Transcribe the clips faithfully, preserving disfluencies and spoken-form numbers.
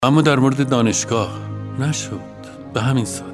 اما در مورد دانشگاه نشد، به همین سادگی.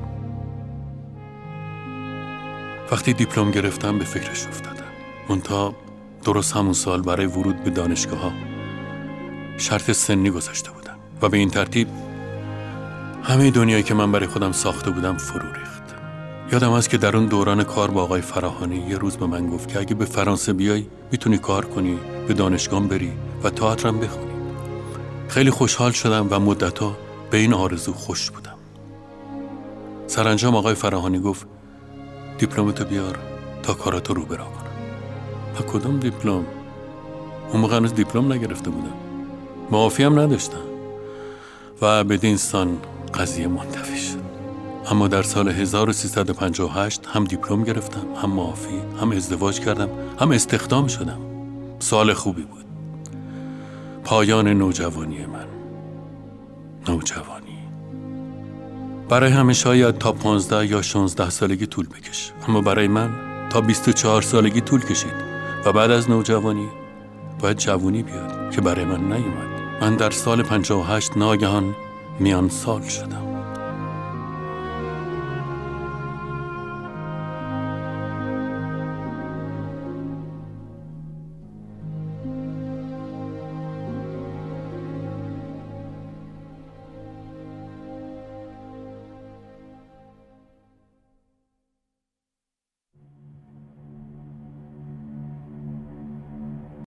وقتی دیپلم گرفتم به فکرش افتادم. منتها درست همون سال برای ورود به دانشگاه ها شرط سنی گذاشته بودن و به این ترتیب همه دنیایی که من برای خودم ساخته بودم فرو ریخت. یادم هست که در اون دوران کار با آقای فراهانی یه روز به من گفت که اگه به فرانسه بیای میتونی کار کنی، به دانشگاه بری و تئاترم بخونی. خیلی خوشحال شدم و مدت‌ها به این آرزو خوش بودم. سرانجام آقای فراهانی گفت دیپلمتو بیار تا کاراتو رو برا کنم. و کدوم دیپلم؟ اون موقع هنوز دیپلم نگرفته بودم، معافی هم نداشتم و بدین سان قضیه منتفی شد. اما در سال هزار و سیصد و پنجاه و هشت هم دیپلم گرفتم، هم معافی، هم ازدواج کردم، هم استخدام شدم. سال خوبی بود. پایان نوجوانی من. نوجوانی برای همه شاید تا پانزده یا شانزده سالگی طول بکشه، اما برای من تا بیست و چهار سالگی طول کشید و بعد از نوجوانی باید جوانی بیاد که برای من نیومد. من در سال پنجاه و هشت ناگهان میان سال شدم.